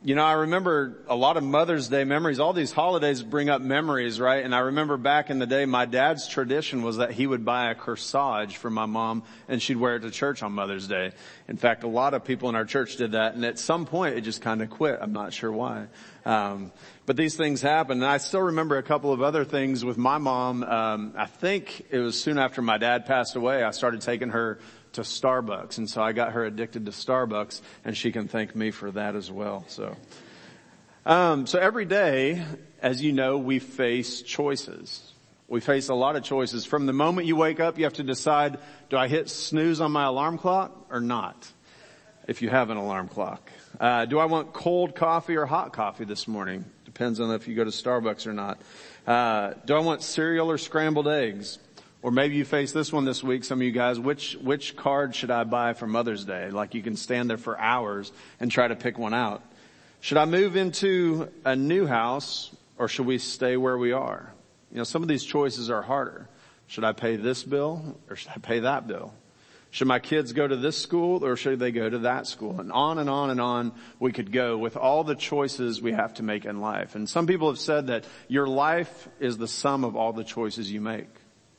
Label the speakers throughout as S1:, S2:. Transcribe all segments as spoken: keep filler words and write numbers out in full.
S1: you know, I remember a lot of Mother's Day memories. All these holidays bring up memories, right? And I remember back in the day, my dad's tradition was that he would buy a corsage for my mom and she'd wear it to church on Mother's Day. In fact, a lot of people in our church did that. And at some point it just kind of quit. I'm not sure why. Um, but these things happen. And I still remember a couple of other things with my mom. Um, I think it was soon after my dad passed away, I started taking her to Starbucks. And so I got her addicted to Starbucks, and she can thank me for that as well. So, um, so every day, as you know, we face choices. We face a lot of choices. From the moment you wake up, you have to decide, do I hit snooze on my alarm clock or not? If you have an alarm clock. Uh, do I want cold coffee or hot coffee this morning? Depends on if you go to Starbucks or not. Uh, do I want cereal or scrambled eggs? Or maybe you face this one this week, some of you guys, which, which card should I buy for Mother's Day? Like you can stand there for hours and try to pick one out. Should I move into a new house or should we stay where we are? You know, some of these choices are harder. Should I pay this bill or should I pay that bill? Should my kids go to this school or should they go to that school? And on and on and on we could go with all the choices we have to make in life. And some people have said that your life is the sum of all the choices you make.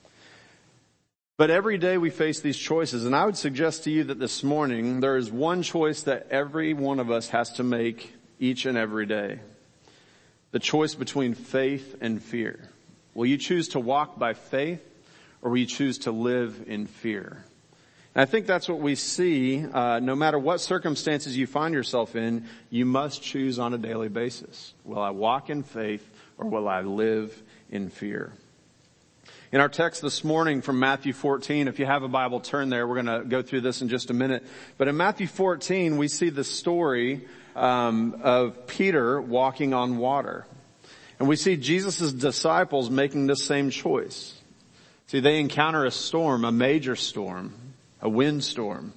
S1: But every day we face these choices, and I would suggest to you that this morning there is one choice that every one of us has to make each and every day. The choice between faith and fear. Will you choose to walk by faith or will you choose to live in fear? And I think that's what we see. Uh, no matter what circumstances you find yourself in, you must choose on a daily basis. Will I walk in faith or will I live in fear? In our text this morning from Matthew fourteen, if you have a Bible, turn there. We're going to go through this in just a minute. But in Matthew fourteen, we see the story um, of Peter walking on water. And we see Jesus' disciples making this same choice. See, they encounter a storm, a major storm, a windstorm.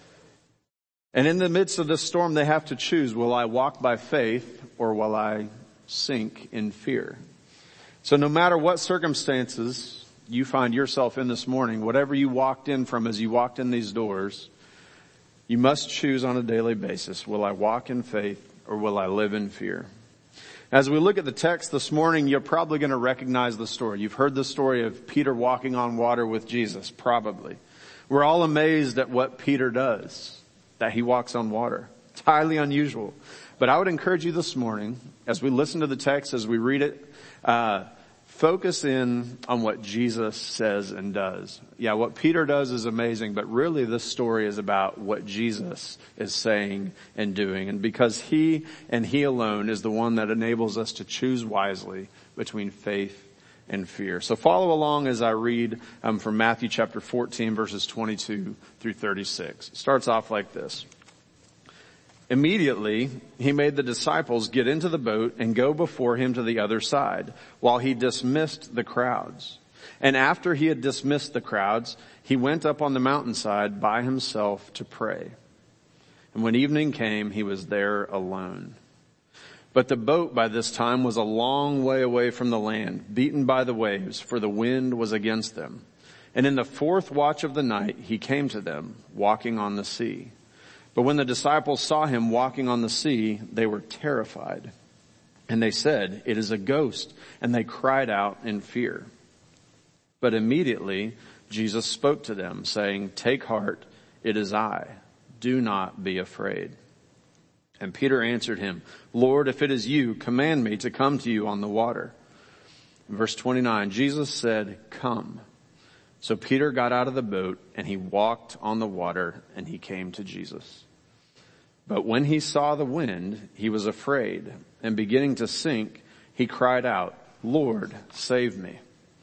S1: And in the midst of this storm, they have to choose, will I walk by faith or will I sink in fear? So no matter what circumstances you find yourself in this morning, whatever you walked in from as you walked in these doors, you must choose on a daily basis. Will I walk in faith or will I live in fear? As we look at the text this morning, you're probably going to recognize the story. You've heard the story of Peter walking on water with Jesus, probably. We're all amazed at what Peter does, that he walks on water. It's highly unusual. But I would encourage you this morning, as we listen to the text, as we read it, uh, focus in on what Jesus says and does. Yeah, what Peter does is amazing, but really this story is about what Jesus is saying and doing. And because he and he alone is the one that enables us to choose wisely between faith and fear. So follow along as I read um, from Matthew chapter fourteen, verses twenty-two through thirty-six. It starts off like this. Immediately, he made the disciples get into the boat and go before him to the other side, while he dismissed the crowds. And after he had dismissed the crowds, he went up on the mountainside by himself to pray. And when evening came, he was there alone. But the boat by this time was a long way away from the land, beaten by the waves, for the wind was against them. And in the fourth watch of the night, he came to them, walking on the sea. But when the disciples saw him walking on the sea, they were terrified. And they said, "It is a ghost." And they cried out in fear. But immediately Jesus spoke to them, saying, "Take heart, it is I. Do not be afraid." And Peter answered him, "Lord, if it is you, command me to come to you on the water." In verse twenty-nine, Jesus said, "Come." So Peter got out of the boat and he walked on the water and he came to Jesus. But when he saw the wind, he was afraid, and beginning to sink, he cried out, "Lord, save me."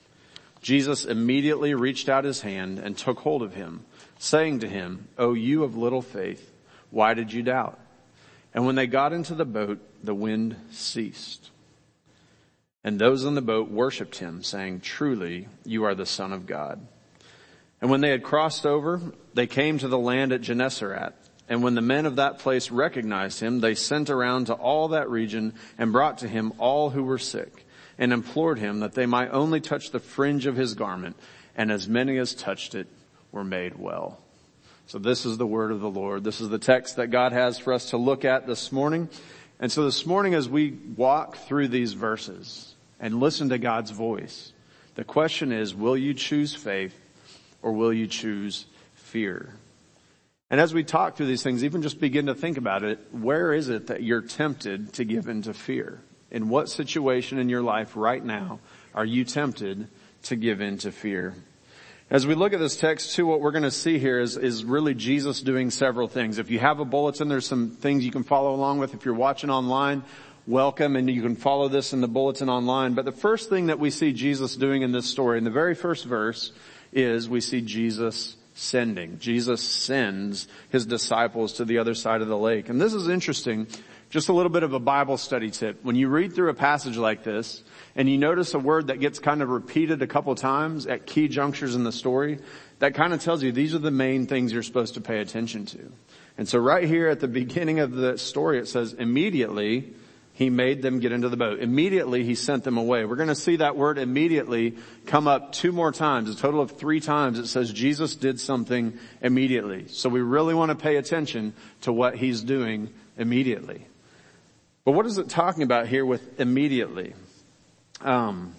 S1: Jesus immediately reached out his hand and took hold of him, saying to him, "O you of little faith, why did you doubt?" And when they got into the boat, the wind ceased. And those in the boat worshipped him, saying, "Truly, you are the Son of God." And when they had crossed over, they came to the land at Gennesaret. And when the men of that place recognized him, they sent around to all that region and brought to him all who were sick, and implored him that they might only touch the fringe of his garment, and as many as touched it were made well. So this is the word of the Lord. This is the text that God has for us to look at this morning. And so this morning as we walk through these verses and listen to God's voice, the question is, will you choose faith or will you choose fear? And as we talk through these things, even just begin to think about it, where is it that you're tempted to give into fear? In what situation in your life right now are you tempted to give into fear? As we look at this text too, what we're going to see here is, is really Jesus doing several things. If you have a bulletin, there's some things you can follow along with. If you're watching online, welcome, and you can follow this in the bulletin online. But the first thing that we see Jesus doing in this story, in the very first verse, is we see Jesus sending. Jesus sends his disciples to the other side of the lake. And this is interesting. Just a little bit of a Bible study tip. When you read through a passage like this and you notice a word that gets kind of repeated a couple times at key junctures in the story, that kind of tells you these are the main things you're supposed to pay attention to. And so right here at the beginning of the story, it says, immediately he made them get into the boat. Immediately he sent them away. We're going to see that word immediately come up two more times. A total of three times it says Jesus did something immediately. So we really want to pay attention to what he's doing immediately. But what is it talking about here with immediately? Um,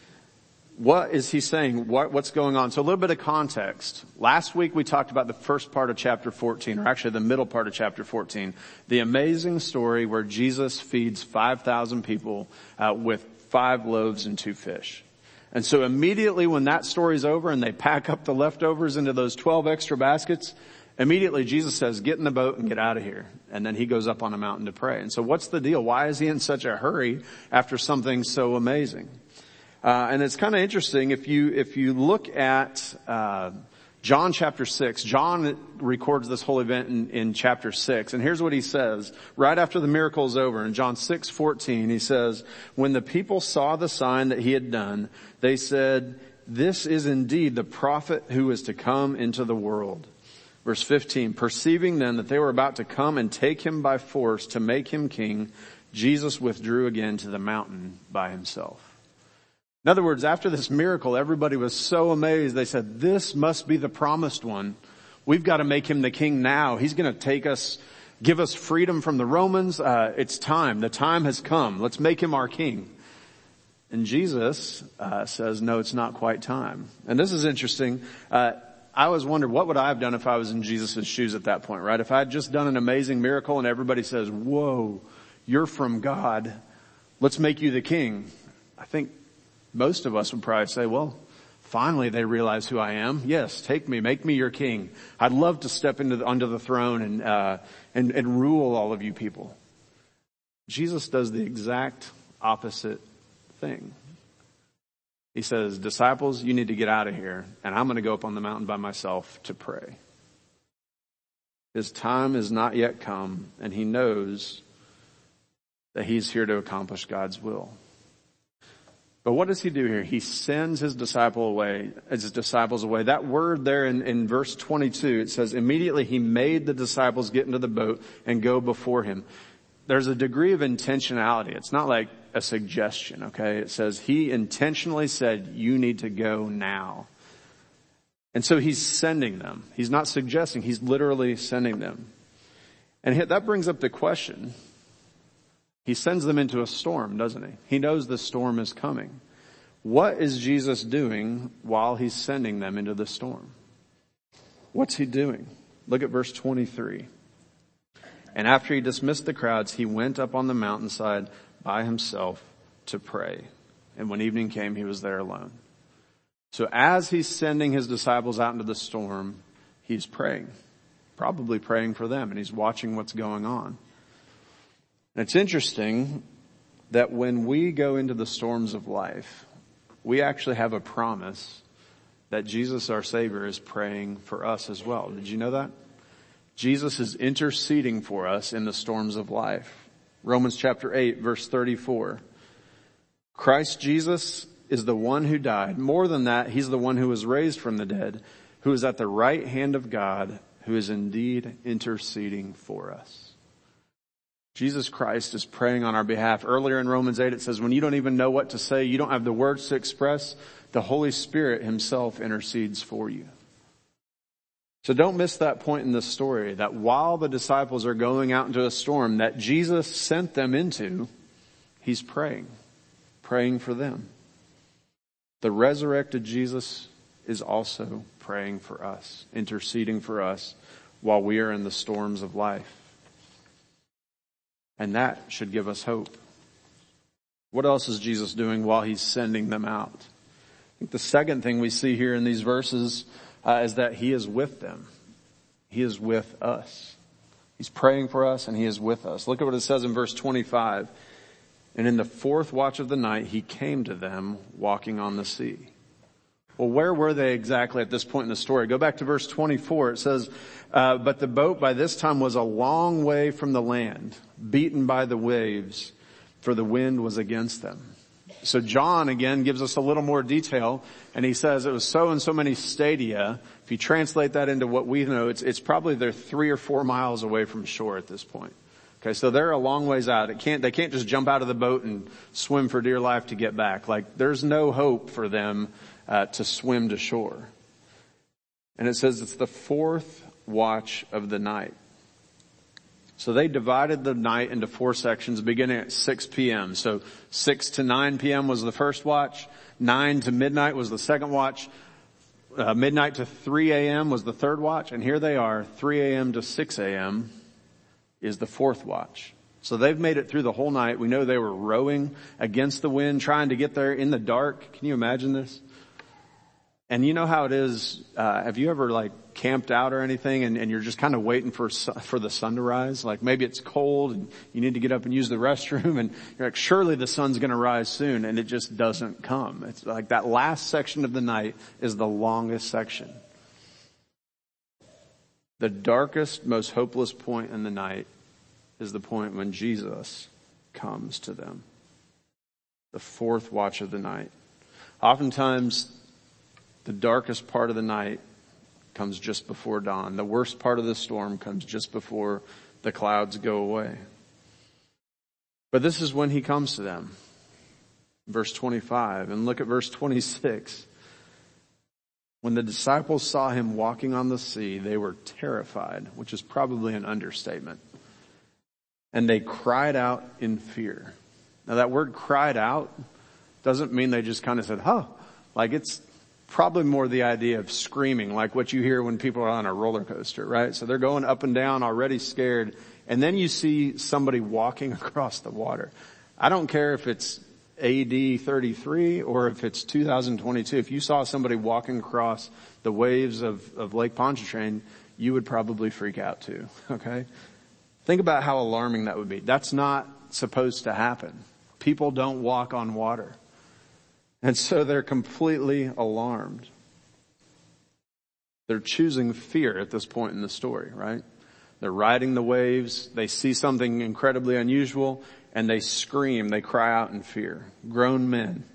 S1: what is he saying? What, what's going on? So a little bit of context. Last week we talked about the first part of chapter fourteen, or actually the middle part of chapter fourteen. The amazing story where Jesus feeds five thousand people uh, with five loaves and two fish. And so immediately when that story's over and they pack up the leftovers into those twelve extra baskets, immediately Jesus says, get in the boat and get out of here. And then he goes up on a mountain to pray. And so what's the deal? Why is he in such a hurry after something so amazing? Uh, and it's kind of interesting if you, if you look at, uh, John chapter six, John records this whole event in, in chapter six. And here's what he says right after the miracle is over. In John six fourteen, he says, when the people saw the sign that he had done, they said, this is indeed the prophet who is to come into the world. Verse fifteen, perceiving then that they were about to come and take him by force to make him king, Jesus withdrew again to the mountain by himself. In other words, after this miracle, everybody was so amazed. They said, this must be the promised one. We've got to make him the king now. He's going to take us, give us freedom from the Romans. Uh, it's time. The time has come. Let's make him our king. And Jesus uh, says, no, it's not quite time. And this is interesting. Uh, I always wondered, what would I have done if I was in Jesus' shoes at that point, right? If I had just done an amazing miracle and everybody says, whoa, you're from God. Let's make you the king. I think most of us would probably say, well, finally they realize who I am. Yes, take me, make me your king. I'd love to step into the, under the throne and, uh, and, and rule all of you people. Jesus does the exact opposite thing. He says, disciples, you need to get out of here, and I'm going to go up on the mountain by myself to pray. His time is not yet come, and he knows that he's here to accomplish God's will. But what does he do here? He sends his disciple away, his disciples away. That word there in, in verse twenty-two, it says, immediately he made the disciples get into the boat and go before him. There's a degree of intentionality. It's not like a suggestion, okay? It says he intentionally said, you need to go now. And so he's sending them. He's not suggesting, he's literally sending them. And that brings up the question. He sends them into a storm, doesn't he? He knows the storm is coming. What is Jesus doing while he's sending them into the storm? What's he doing? Look at verse twenty-three. And after he dismissed the crowds, he went up on the mountainside by himself to pray. And when evening came, he was there alone. So as he's sending his disciples out into the storm, he's praying, probably praying for them, and he's watching what's going on. And it's interesting that when we go into the storms of life, we actually have a promise that Jesus, our Savior, is praying for us as well. Did you know that? Jesus is interceding for us in the storms of life. Romans chapter eight, verse thirty-four. Christ Jesus is the one who died. More than that, he's the one who was raised from the dead, who is at the right hand of God, who is indeed interceding for us. Jesus Christ is praying on our behalf. Earlier in Romans eight, it says, when you don't even know what to say, you don't have the words to express, the Holy Spirit himself intercedes for you. So don't miss that point in the story, that while the disciples are going out into a storm that Jesus sent them into, he's praying, praying for them. The resurrected Jesus is also praying for us, interceding for us while we are in the storms of life. And that should give us hope. What else is Jesus doing while he's sending them out? I think the second thing we see here in these verses uh, is that he is with them. He is with us. He's praying for us and he is with us. Look at what it says in verse twenty-five. And in the fourth watch of the night, he came to them walking on the sea. Well, where were they exactly at this point in the story? Go back to verse twenty-four. It says, uh, but the boat by this time was a long way from the land, beaten by the waves, for the wind was against them. So John again gives us a little more detail, and he says it was so and so many stadia. If you translate that into what we know, it's, it's probably they're three or four miles away from shore at this point. Okay, so they're a long ways out. It can't, they can't just jump out of the boat and swim for dear life to get back. Like there's no hope for them uh, to swim to shore. And it says it's the fourth watch of the night. So they divided the night into four sections beginning at six p.m. So six to nine p.m. was the first watch. nine to midnight was the second watch. Uh, midnight to three a.m. was the third watch. And here they are, three a.m. to six a.m. is the fourth watch. So they've made it through the whole night. We know they were rowing against the wind, trying to get there in the dark. Can you imagine this? And you know how it is, uh, have you ever like camped out or anything and, and you're just kind of waiting for, for the sun to rise? Like maybe it's cold and you need to get up and use the restroom and you're like, surely the sun's going to rise soon, and it just doesn't come. It's like that last section of the night is the longest section. The darkest, most hopeless point in the night is the point when Jesus comes to them. The fourth watch of the night. Oftentimes, the darkest part of the night comes just before dawn. The worst part of the storm comes just before the clouds go away. But this is when he comes to them. Verse twenty-five, and look at verse twenty-six. When the disciples saw him walking on the sea, they were terrified, which is probably an understatement. And they cried out in fear. Now that word cried out doesn't mean they just kind of said, huh, like it's probably more the idea of screaming, like what you hear when people are on a roller coaster, right? So they're going up and down already scared. And then you see somebody walking across the water. I don't care if it's A D thirty-three or if it's two thousand twenty-two. If you saw somebody walking across the waves of, of Lake Pontchartrain, you would probably freak out too, okay? Think about how alarming that would be. That's not supposed to happen. People don't walk on water. And so they're completely alarmed. They're choosing fear at this point in the story, right? They're riding the waves. They see something incredibly unusual and they scream. They cry out in fear. Grown men.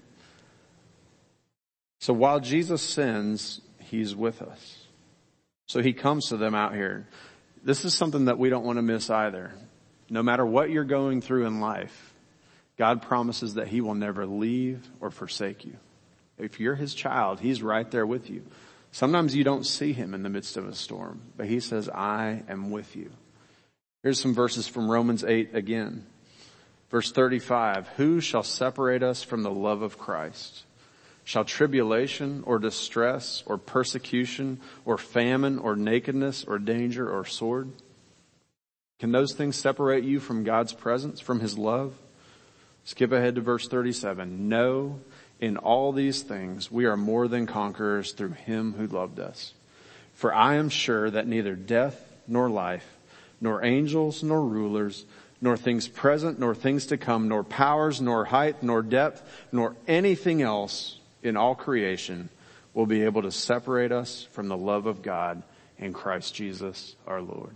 S1: So while Jesus sins, he's with us. So he comes to them out here. This is something that we don't want to miss either. No matter what you're going through in life, God promises that he will never leave or forsake you. If you're his child, he's right there with you. Sometimes you don't see him in the midst of a storm, but he says, I am with you. Here's some verses from Romans eight again. Verse thirty-five, who shall separate us from the love of Christ? Shall tribulation or distress or persecution or famine or nakedness or danger or sword? Can those things separate you from God's presence, from his love? Skip ahead to verse thirty-seven. No, in all these things we are more than conquerors through him who loved us. For I am sure that neither death nor life, nor angels nor rulers, nor things present nor things to come, nor powers, nor height, nor depth, nor anything else in all creation will be able to separate us from the love of God in Christ Jesus our Lord.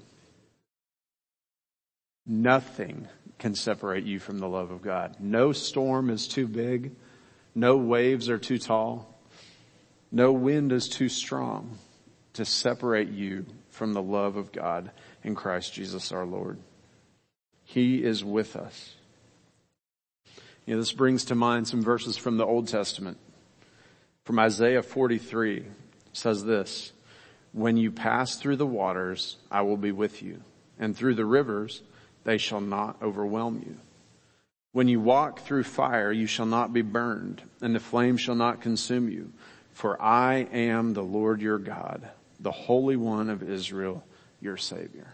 S1: Nothing can separate you from the love of God. No storm is too big. No waves are too tall. No wind is too strong to separate you from the love of God in Christ Jesus our Lord. He is with us. You know, this brings to mind some verses from the Old Testament. From Isaiah forty-three, it says this, When you pass through the waters, I will be with you. And through the rivers, they shall not overwhelm you. When you walk through fire, you shall not be burned, and the flame shall not consume you. For I am the Lord your God, the Holy One of Israel, your Savior.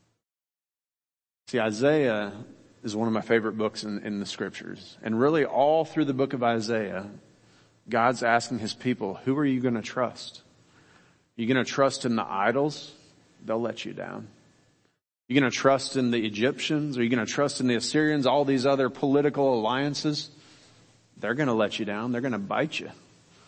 S1: See, Isaiah is one of my favorite books in, in the scriptures. And really all through the book of Isaiah, God's asking his people, who are you going to trust? Are you going to trust in the idols? They'll let you down. Are you going to trust in the Egyptians? Are you going to trust in the Assyrians? All these other political alliances? They're going to let you down. They're going to bite you.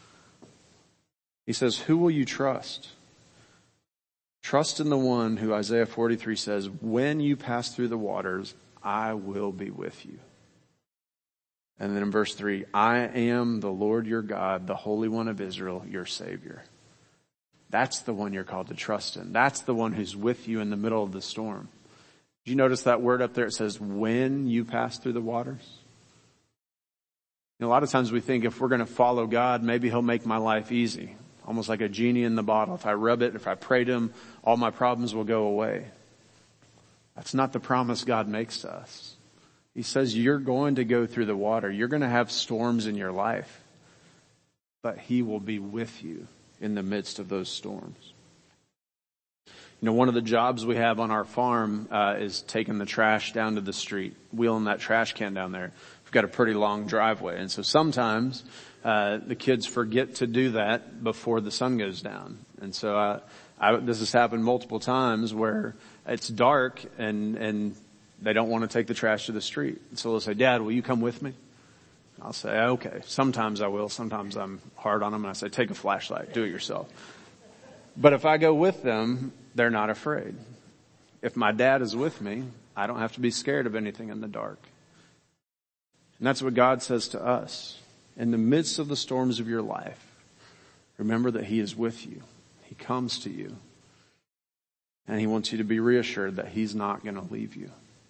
S1: He says, who will you trust? Trust in the one who Isaiah forty-three says, when you pass through the waters, I will be with you. And then in verse three, I am the Lord your God, the Holy One of Israel, your Savior. That's the one you're called to trust in. That's the one who's with you in the middle of the storm. Did you notice that word up there? It says, when you pass through the waters. You know, a lot of times we think if we're going to follow God, maybe he'll make my life easy. Almost like a genie in the bottle. If I rub it, if I pray to him, all my problems will go away. That's not the promise God makes to us. He says you're going to go through the water. You're going to have storms in your life. But he will be with you in the midst of those storms. You know, one of the jobs we have on our farm uh, is taking the trash down to the street, wheeling that trash can down there. We've got a pretty long driveway. And so sometimes uh, the kids forget to do that before the sun goes down. And so uh, I, this has happened multiple times where it's dark and, and they don't want to take the trash to the street. And so they'll say, Dad, will you come with me? I'll say, okay. Sometimes I will. Sometimes I'm hard on them and I say, take a flashlight, do it yourself. But if I go with them, they're not afraid. If my dad is with me, I don't have to be scared of anything in the dark. And that's what God says to us. In the midst of the storms of your life, remember that he is with you. He comes to you. And he wants you to be reassured that he's not going to leave you.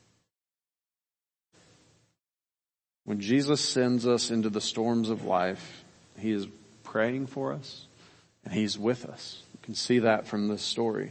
S1: When Jesus sends us into the storms of life, he is praying for us and he's with us. You can see that from this story.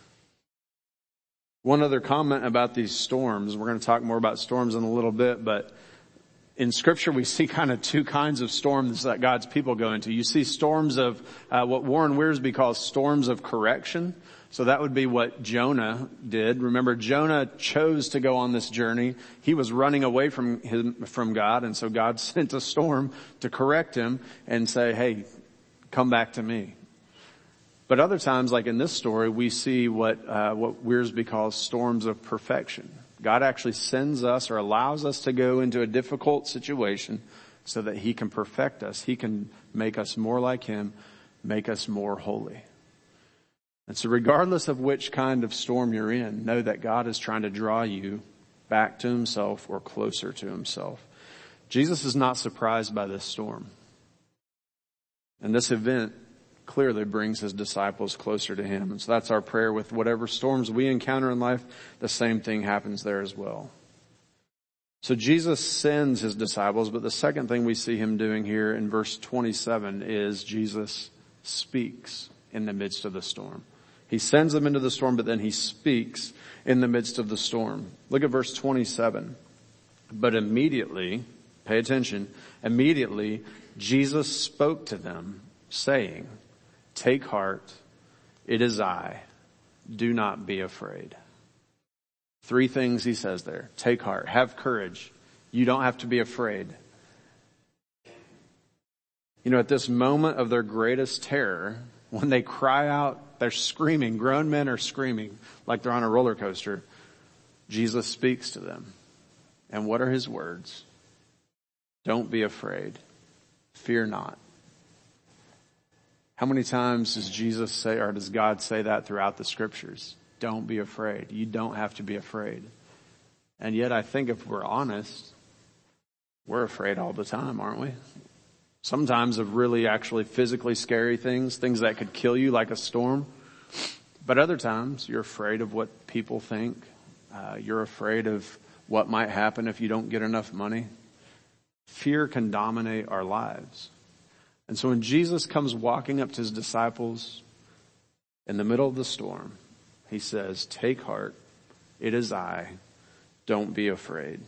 S1: One other comment about these storms. We're going to talk more about storms in a little bit, but in scripture we see kind of two kinds of storms that God's people go into. You see storms of uh, what Warren Wiersbe calls storms of correction. So that would be what Jonah did. Remember, Jonah chose to go on this journey. He was running away from him, from God, and so God sent a storm to correct him and say, hey, come back to me. But other times, like in this story, we see what uh, what Wiersbe calls storms of perfection. God actually sends us or allows us to go into a difficult situation so that he can perfect us. He can make us more like him, make us more holy. And so regardless of which kind of storm you're in, know that God is trying to draw you back to himself or closer to himself. Jesus is not surprised by this storm. And this event clearly brings his disciples closer to him. And so that's our prayer with whatever storms we encounter in life. The same thing happens there as well. So Jesus sends his disciples, but the second thing we see him doing here in verse twenty-seven is Jesus speaks in the midst of the storm. He sends them into the storm, but then he speaks in the midst of the storm. Look at verse twenty-seven. But immediately, pay attention, immediately Jesus spoke to them, saying, take heart, it is I, do not be afraid. Three things he says there. Take heart, have courage. You don't have to be afraid. You know, at this moment of their greatest terror, when they cry out, they're screaming, grown men are screaming like they're on a roller coaster. Jesus speaks to them. And what are his words? Don't be afraid. Fear not. How many times does Jesus say, or does God say that throughout the scriptures? Don't be afraid. You don't have to be afraid. And yet I think if we're honest, we're afraid all the time, aren't we? Sometimes of really actually physically scary things, things that could kill you like a storm. But other times you're afraid of what people think. Uh, you're afraid of what might happen if you don't get enough money. Fear can dominate our lives. And so when Jesus comes walking up to his disciples, In the middle of the storm, he says, take heart. It is I. Don't be afraid.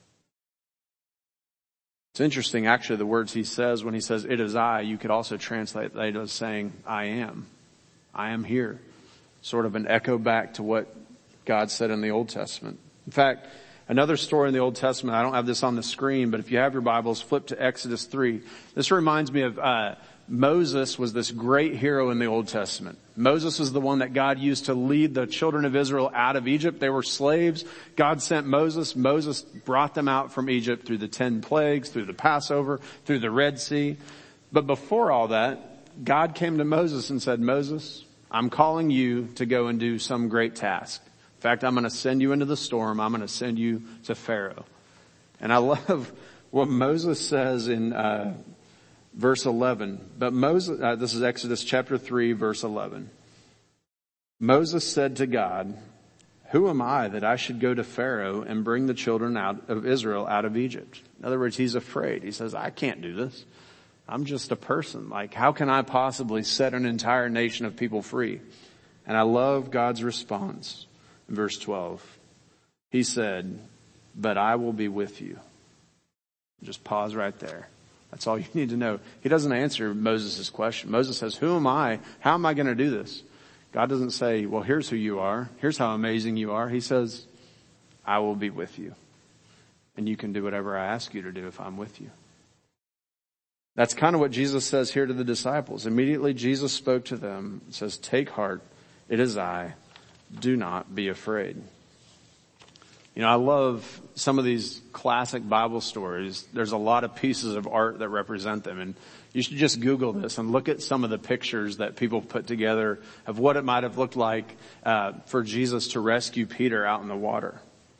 S1: It's interesting, actually, the words he says when he says, it is I, you could also translate that as saying, I am. I am here. Sort of an echo back to what God said in the Old Testament. In fact, another story in the Old Testament, I don't have this on the screen, but if you have your Bibles, flip to Exodus three. This reminds me of uh Moses was this great hero in the Old Testament. Moses was the one that God used to lead the children of Israel out of Egypt. They were slaves. God sent Moses. Moses brought them out from Egypt through the ten plagues, through the Passover, through the Red Sea. But before all that, God came to Moses and said, Moses, I'm calling you to go and do some great task. In fact, I'm going to send you into the storm. I'm going to send you to Pharaoh. And I love what Moses says in uh verse eleven. But Moses, uh, this is Exodus chapter three, verse eleven. Moses said to God, who am I that I should go to Pharaoh and bring the children out of Israel out of Egypt? In other words, he's afraid. He says, I can't do this. I'm just a person. Like, how can I possibly set an entire nation of people free? And I love God's response in verse twelve. He said, but I will be with you. Just pause right there. That's all you need to know. He doesn't answer Moses' question. Moses says, who am I? How am I going to do this? God doesn't say, well, here's who you are. Here's how amazing you are. He says, I will be with you. And you can do whatever I ask you to do if I'm with you. That's kind of what Jesus says here to the disciples. Immediately Jesus spoke to them and says, take heart. It is I. Do not be afraid. You know, I love some of these classic Bible stories. There's a lot of pieces of art that represent them. And you should just Google this and look at some of the pictures that people put together of what it might have looked like uh, for Jesus to rescue Peter out in the water.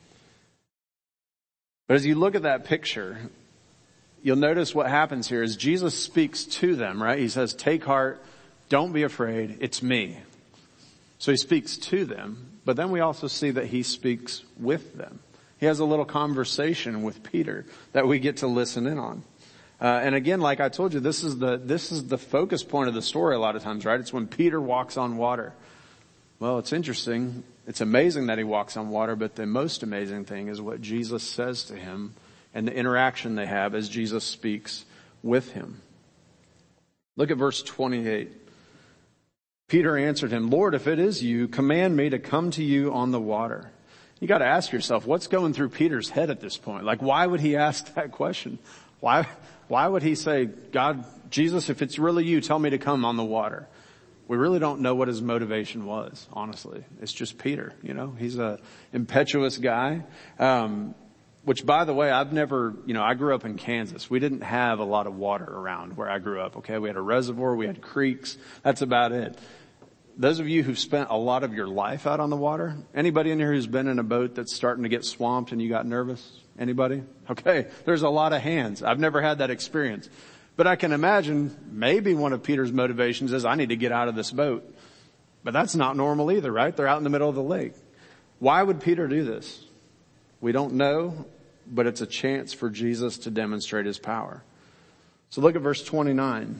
S1: But as you look at that picture, you'll notice what happens here is Jesus speaks to them, right? He says, take heart, don't be afraid, it's me. So he speaks to them. But then we also see that he speaks with them. He has a little conversation with Peter that we get to listen in on. Uh, and again, like I told you, this is the, this is the focus point of the story a lot of times, right? It's when Peter walks on water. Well, it's interesting. It's amazing that he walks on water, but the most amazing thing is what Jesus says to him and the interaction they have as Jesus speaks with him. Look at verse twenty-eight. Peter answered him, Lord, if it is you, command me to come to you on the water. You got to ask yourself, what's going through Peter's head at this point? Like, why would he ask that question? Why, why would he say, God, Jesus, if it's really you, tell me to come on the water? We really don't know what his motivation was, honestly. It's just Peter, you know, he's a impetuous guy. Um, which by the way, I've never, you know, I grew up in Kansas. We didn't have a lot of water around where I grew up. Okay. We had a reservoir. We had creeks. That's about it. Those of you who've spent a lot of your life out on the water, anybody in here who's been in a boat that's starting to get swamped and you got nervous? Anybody? Okay. There's a lot of hands. I've never had that experience, but I can imagine maybe one of Peter's motivations is I need to get out of this boat, but that's not normal either, right? They're out in the middle of the lake. Why would Peter do this? We don't know, but it's a chance for Jesus to demonstrate his power. So look at verse twenty-nine.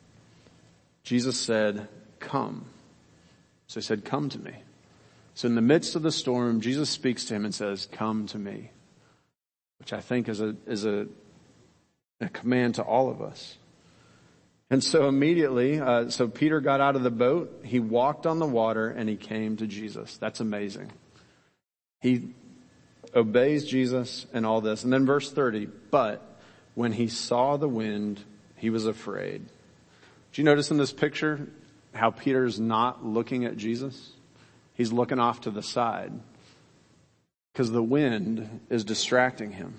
S1: Jesus said, come. So he said, come to me. So in the midst of the storm, Jesus speaks to him and says, come to me, which I think is a, is a, a command to all of us. And so immediately, uh, so Peter got out of the boat, he walked on the water and he came to Jesus. That's amazing. He obeys Jesus and all this. And then verse thirty, but when he saw the wind, he was afraid. Do you notice in this picture how Peter's not looking at Jesus? He's looking off to the side because the wind is distracting him.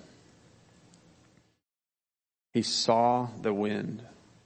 S1: He saw the wind.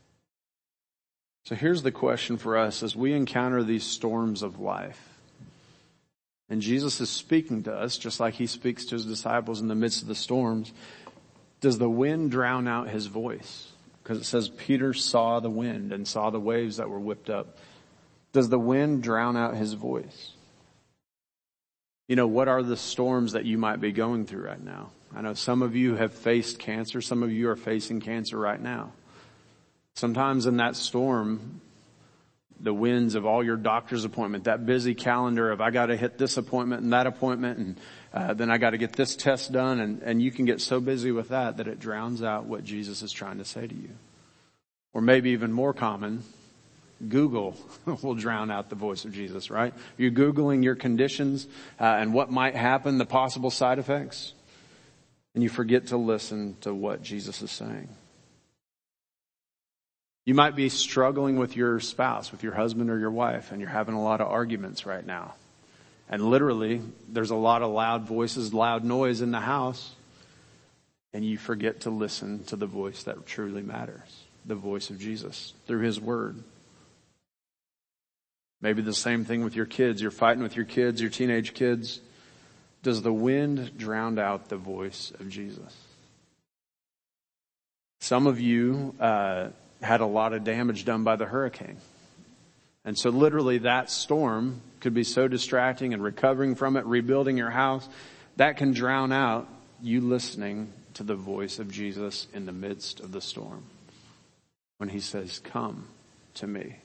S1: So here's the question for us as we encounter these storms of life. And Jesus is speaking to us just like he speaks to his disciples in the midst of the storms. Does the wind drown out his voice? Because it says Peter saw the wind and saw the waves that were whipped up. Does the wind drown out his voice? You know, what are the storms that you might be going through right now? I know some of you have faced cancer. Some of you are facing cancer right now. Sometimes in that storm, the winds of all your doctor's appointment, that busy calendar of I got to hit this appointment and that appointment, and uh, then I got to get this test done, and, and you can get so busy with that that it drowns out what Jesus is trying to say to you. Or maybe even more common, Google will drown out the voice of Jesus, right? You're Googling your conditions uh, and what might happen, the possible side effects, and you forget to listen to what Jesus is saying. You might be struggling with your spouse, with your husband or your wife, and you're having a lot of arguments right now. And literally, there's a lot of loud voices, loud noise in the house, and you forget to listen to the voice that truly matters, the voice of Jesus through his word. Maybe the same thing with your kids. You're fighting with your kids, your teenage kids. Does the wind drown out the voice of Jesus? Some of you uh had a lot of damage done by the hurricane. And so literally that storm could be so distracting, and recovering from it, rebuilding your house, that can drown out you listening to the voice of Jesus in the midst of the storm. When he says, come to me.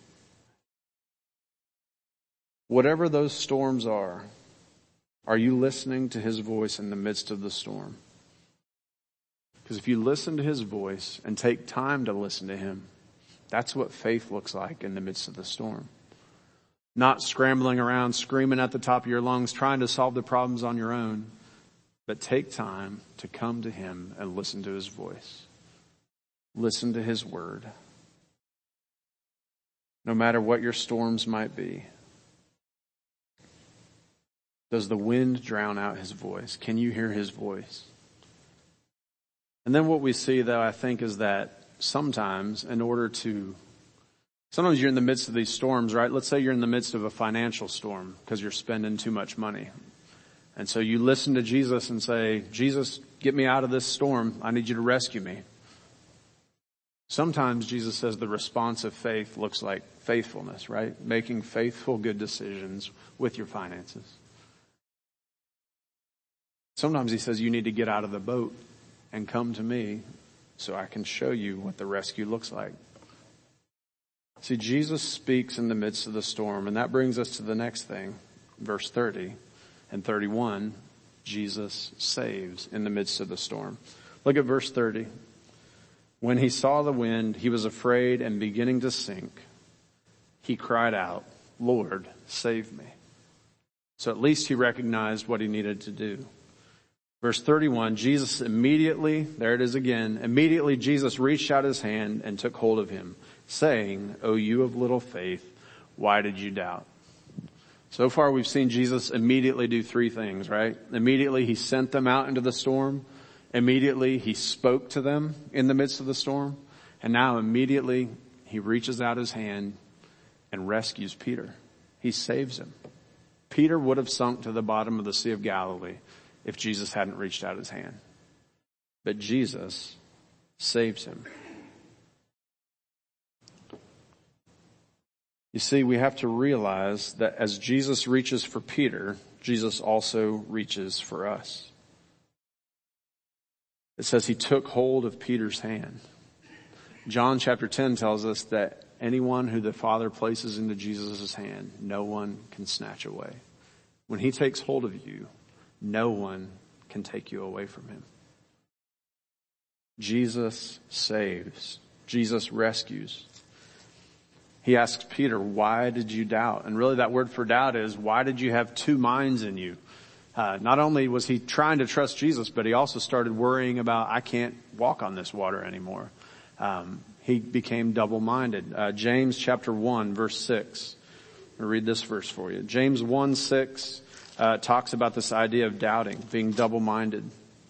S1: Whatever those storms are, are you listening to his voice in the midst of the storm? Because if you listen to his voice and take time to listen to him, that's what faith looks like in the midst of the storm. Not scrambling around, screaming at the top of your lungs, trying to solve the problems on your own, but take time to come to him and listen to his voice. Listen to his word. No matter what your storms might be. Does the wind drown out his voice? Can you hear his voice? And then what we see, though, I think, is that sometimes in order to, sometimes you're in the midst of these storms, right? Let's say you're in the midst of a financial storm because you're spending too much money. And so you listen to Jesus and say, Jesus, get me out of this storm. I need you to rescue me. Sometimes Jesus says the response of faith looks like faithfulness, right? Making faithful, good decisions with your finances. Sometimes he says you need to get out of the boat and come to me so I can show you what the rescue looks like. See, Jesus speaks in the midst of the storm, and that brings us to the next thing. Verse thirty and thirty-one, Jesus saves in the midst of the storm. Look at verse thirty. When he saw the wind, he was afraid, and beginning to sink, he cried out, Lord, save me. So at least he recognized what he needed to do. Verse thirty-one, Jesus immediately, there it is again, immediately Jesus reached out his hand and took hold of him, saying, O you of little faith, why did you doubt? So far we've seen Jesus immediately do three things, right? Immediately he sent them out into the storm. Immediately he spoke to them in the midst of the storm. And now immediately he reaches out his hand and rescues Peter. He saves him. Peter would have sunk to the bottom of the Sea of Galilee if Jesus hadn't reached out his hand. But Jesus saves him. You see, we have to realize that as Jesus reaches for Peter, Jesus also reaches for us. It says he took hold of Peter's hand. John chapter ten tells us that anyone who the Father places into Jesus' hand, no one can snatch away. When he takes hold of you, no one can take you away from him. Jesus saves. Jesus rescues. He asks Peter, why did you doubt? And really that word for doubt is, why did you have two minds in you? Uh, not only was he trying to trust Jesus, but he also started worrying about, I can't walk on this water anymore. Um, he became double-minded. Uh, James chapter one, verse six. I'll read this verse for you. James one, six. Uh, talks about this idea of doubting, being double-minded.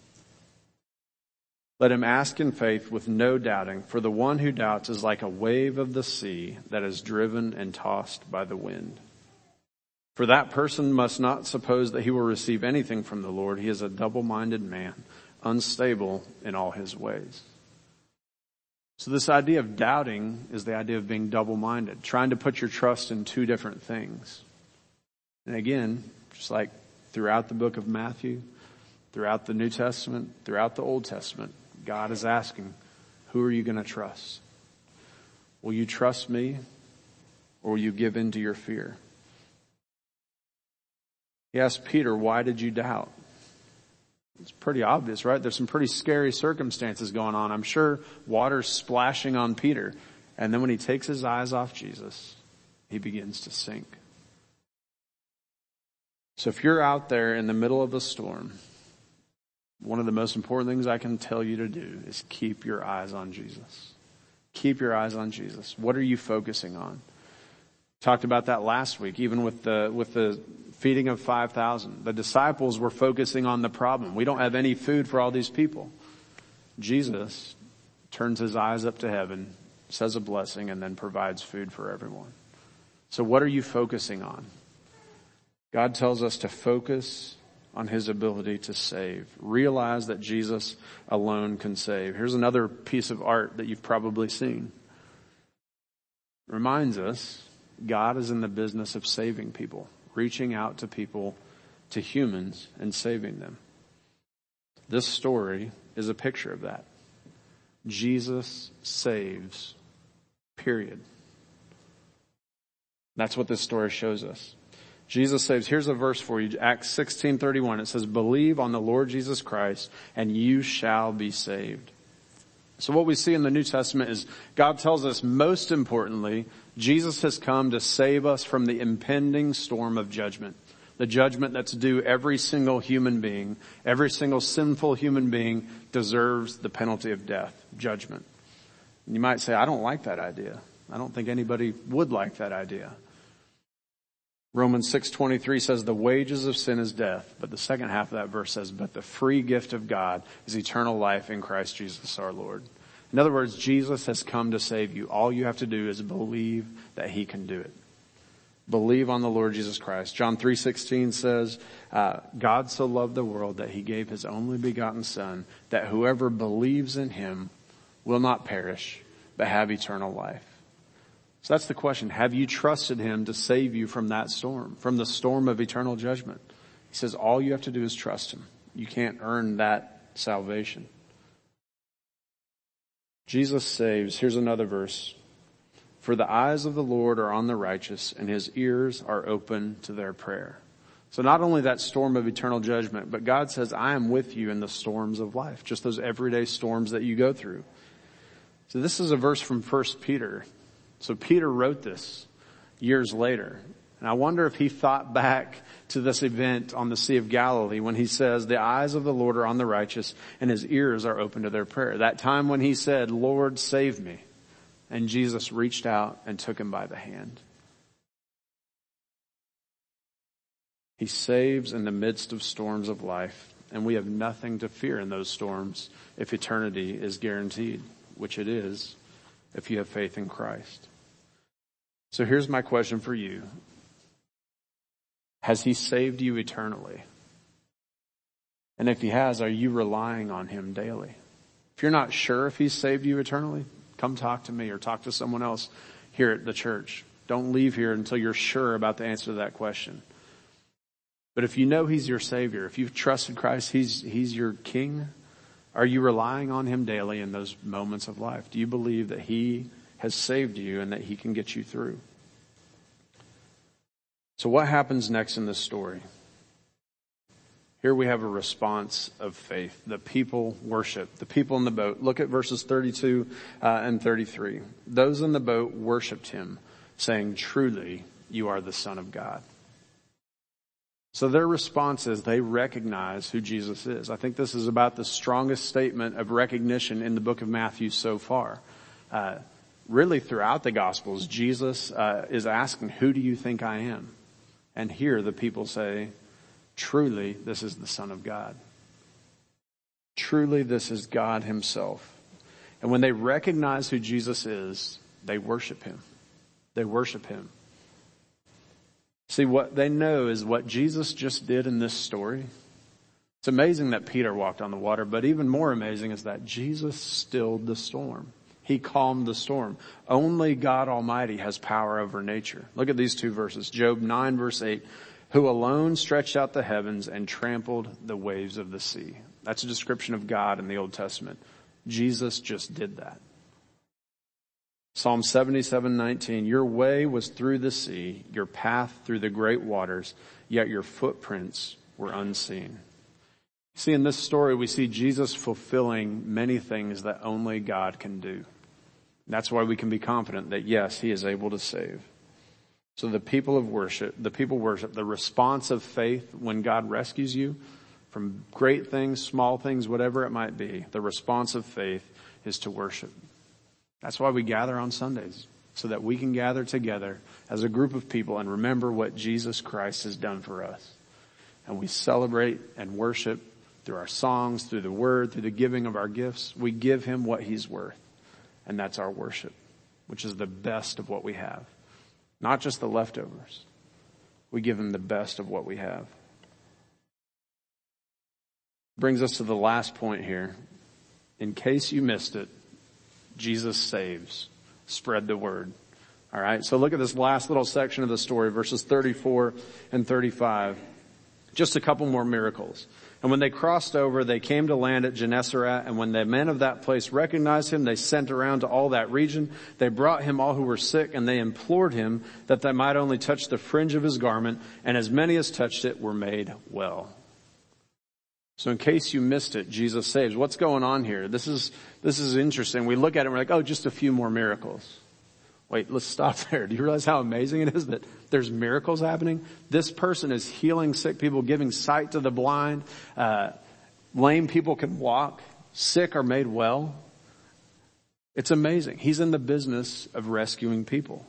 S1: Let him ask in faith with no doubting, for the one who doubts is like a wave of the sea that is driven and tossed by the wind. For that person must not suppose that he will receive anything from the Lord. He is a double-minded man, unstable in all his ways. So this idea of doubting is the idea of being double-minded, trying to put your trust in two different things. And again, just like throughout the book of Matthew, throughout the New Testament, throughout the Old Testament, God is asking, who are you going to trust? Will you trust me or will you give in to your fear? He asked Peter, why did you doubt? It's pretty obvious, right? There's some pretty scary circumstances going on. I'm sure water's splashing on Peter. And then when he takes his eyes off Jesus, he begins to sink. So if you're out there in the middle of a storm, one of the most important things I can tell you to do is keep your eyes on Jesus. Keep your eyes on Jesus. What are you focusing on? Talked about that last week, even with the with the feeding of five thousand. The disciples were focusing on the problem. We don't have any food for all these people. Jesus turns his eyes up to heaven, says a blessing, and then provides food for everyone. So what are you focusing on? God tells us to focus on his ability to save. Realize that Jesus alone can save. Here's another piece of art that you've probably seen. It reminds us God is in the business of saving people, reaching out to people, to humans, and saving them. This story is a picture of that. Jesus saves, period. That's what this story shows us. Jesus saves. Here's a verse for you, Acts sixteen thirty-one. It says, believe on the Lord Jesus Christ and you shall be saved. So what we see in the New Testament is God tells us, most importantly, Jesus has come to save us from the impending storm of judgment. The judgment that's due every single human being. Every single sinful human being deserves the penalty of death, judgment. And you might say, I don't like that idea. I don't think anybody would like that idea. Romans six twenty-three says the wages of sin is death. But the second half of that verse says, but the free gift of God is eternal life in Christ Jesus our Lord. In other words, Jesus has come to save you. All you have to do is believe that he can do it. Believe on the Lord Jesus Christ. John three sixteen says, uh, God so loved the world that he gave his only begotten son, that whoever believes in him will not perish, but have eternal life. So that's the question. Have you trusted him to save you from that storm, from the storm of eternal judgment? He says all you have to do is trust him. You can't earn that salvation. Jesus saves. Here's another verse. For the eyes of the Lord are on the righteous, and his ears are open to their prayer. So not only that storm of eternal judgment, but God says, I am with you in the storms of life, just those everyday storms that you go through. So this is a verse from First Peter. So Peter wrote this years later. And I wonder if he thought back to this event on the Sea of Galilee when he says, the eyes of the Lord are on the righteous and his ears are open to their prayer. That time when he said, Lord, save me. And Jesus reached out and took him by the hand. He saves in the midst of storms of life. And we have nothing to fear in those storms if eternity is guaranteed, which it is if you have faith in Christ. So here's my question for you. Has he saved you eternally? And if he has, are you relying on him daily? If you're not sure if he's saved you eternally, come talk to me or talk to someone else here at the church. Don't leave here until you're sure about the answer to that question. But if you know he's your Savior, if you've trusted Christ, he's, he's your King, are you relying on him daily in those moments of life? Do you believe that he has saved you and that he can get you through? So what happens next in this story? Here we have a response of faith. The people worship. The people in the boat. Look at verses thirty-two uh, and thirty-three. Those in the boat worshiped him, saying, truly, you are the Son of God. So their response is they recognize who Jesus is. I think this is about the strongest statement of recognition in the book of Matthew so far. Uh, really throughout the Gospels, Jesus uh, is asking, who do you think I am? And here the people say, truly, this is the Son of God. Truly, this is God himself. And when they recognize who Jesus is, they worship him. They worship him. See, what they know is what Jesus just did in this story. It's amazing that Peter walked on the water, but even more amazing is that Jesus stilled the storm. He calmed the storm. Only God Almighty has power over nature. Look at these two verses. Job nine verse eight. Who alone stretched out the heavens and trampled the waves of the sea. That's a description of God in the Old Testament. Jesus just did that. Psalm seventy-seven nineteen, your way was through the sea, your path through the great waters, yet your footprints were unseen. See, in this story, we see Jesus fulfilling many things that only God can do. That's why we can be confident that, yes, he is able to save. So the people of worship, the people worship, the response of faith when God rescues you from great things, small things, whatever it might be, the response of faith is to worship. That's why we gather on Sundays, so that we can gather together as a group of people and remember what Jesus Christ has done for us. And we celebrate and worship through our songs, through the word, through the giving of our gifts. We give him what he's worth. And that's our worship, which is the best of what we have. Not just the leftovers. We give him the best of what we have. Brings us to the last point here. In case you missed it, Jesus saves. Spread the word. All right. So look at this last little section of the story, verses thirty-four and thirty-five. Just a couple more miracles. And when they crossed over, they came to land at Gennesaret. And when the men of that place recognized him, they sent around to all that region. They brought him all who were sick, and they implored him that they might only touch the fringe of his garment. And as many as touched it were made well. So in case you missed it, Jesus saves. What's going on here? This is, this is interesting. We look at it and we're like, oh, just a few more miracles. Wait, let's stop there. Do you realize how amazing it is that there's miracles happening? This person is healing sick people, giving sight to the blind. Uh, lame people can walk. Sick are made well. It's amazing. He's in the business of rescuing people.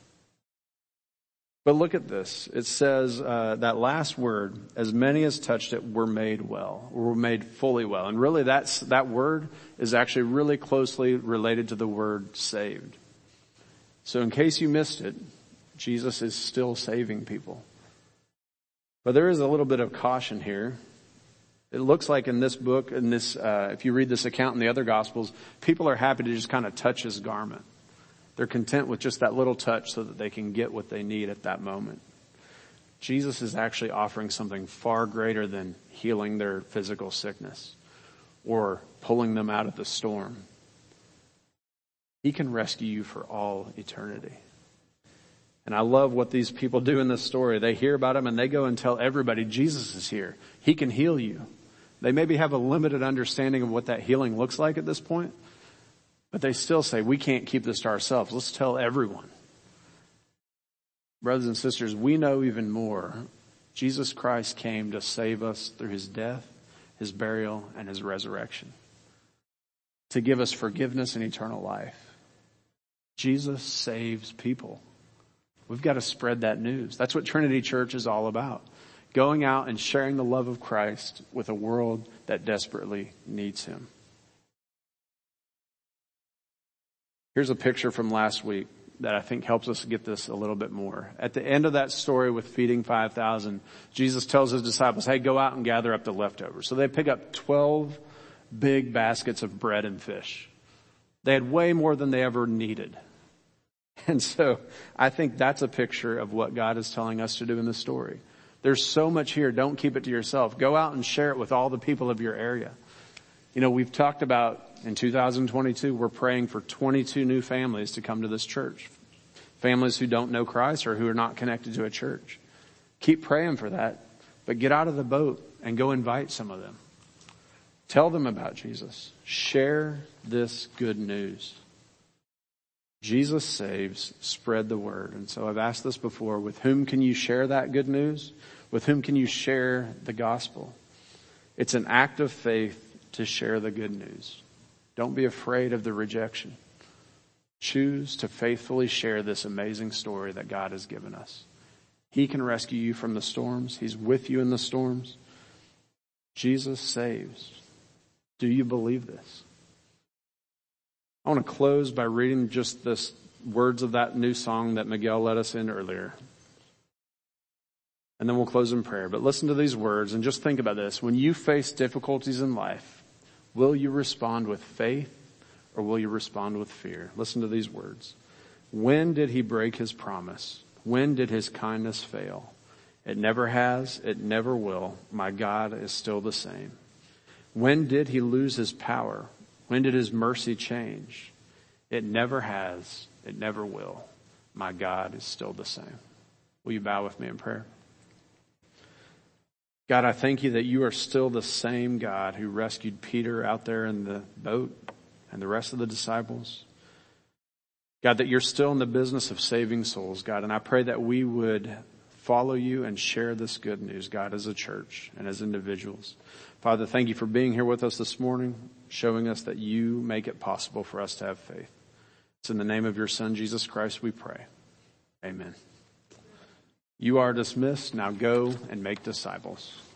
S1: But look at this. It says uh, that last word, as many as touched it were made well, or were made fully well. And really that's, that word is actually really closely related to the word saved. So in case you missed it, Jesus is still saving people. But there is a little bit of caution here. It looks like in this book, in this, uh, if you read this account in the other Gospels, people are happy to just kind of touch his garment. They're content with just that little touch so that they can get what they need at that moment. Jesus is actually offering something far greater than healing their physical sickness or pulling them out of the storm. He can rescue you for all eternity. And I love what these people do in this story. They hear about him and they go and tell everybody, Jesus is here. He can heal you. They maybe have a limited understanding of what that healing looks like at this point. But they still say, we can't keep this to ourselves. Let's tell everyone. Brothers and sisters, we know even more. Jesus Christ came to save us through his death, his burial, and his resurrection. To give us forgiveness and eternal life. Jesus saves people. We've got to spread that news. That's what Trinity Church is all about. Going out and sharing the love of Christ with a world that desperately needs him. Here's a picture from last week that I think helps us get this a little bit more. At the end of that story with feeding five thousand, Jesus tells his disciples, hey, go out and gather up the leftovers. So they pick up twelve big baskets of bread and fish. They had way more than they ever needed. And so I think that's a picture of what God is telling us to do in this story. There's so much here. Don't keep it to yourself. Go out and share it with all the people of your area. You know, we've talked about in two thousand twenty-two, we're praying for twenty-two new families to come to this church. Families who don't know Christ or who are not connected to a church. Keep praying for that, but get out of the boat and go invite some of them. Tell them about Jesus. Share this good news. Jesus saves, spread the word. And so I've asked this before, with whom can you share that good news? With whom can you share the gospel? It's an act of faith to share the good news. Don't be afraid of the rejection. Choose to faithfully share this amazing story that God has given us. He can rescue you from the storms. He's with you in the storms. Jesus saves. Do you believe this? I want to close by reading just the words of that new song that Miguel led us in earlier. And then we'll close in prayer. But listen to these words and just think about this. When you face difficulties in life, will you respond with faith or will you respond with fear? Listen to these words. When did he break his promise? When did his kindness fail? It never has. It never will. My God is still the same. When did he lose his power? When did his mercy change? It never has. It never will. My God is still the same. Will you bow with me in prayer? God, I thank you that you are still the same God who rescued Peter out there in the boat and the rest of the disciples. God, that you're still in the business of saving souls, God. And I pray that we would follow you and share this good news, God, as a church and as individuals. Father, thank you for being here with us this morning, showing us that you make it possible for us to have faith. It's in the name of your Son, Jesus Christ, we pray. Amen. You are dismissed. Now go and make disciples.